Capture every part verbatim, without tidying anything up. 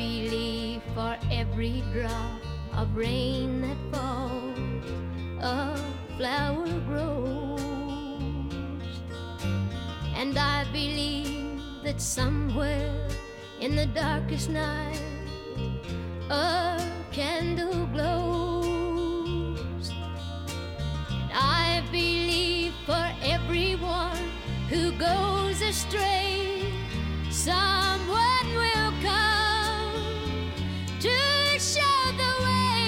believe for every drop of rain that falls, a flower grows. And I believe that somewhere in the darkest night a candle glows. And I believe for everyone who goes astray, someone will come to show the way.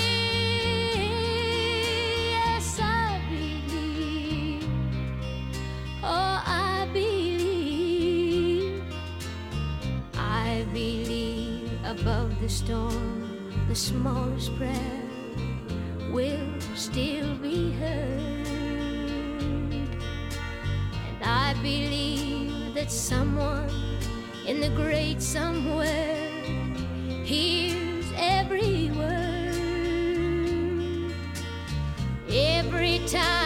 Yes, I believe. Oh, I believe. I believe above the storm, the smallest prayer will still be heard. And I believe that someone in the great somewhere hears every word. Every time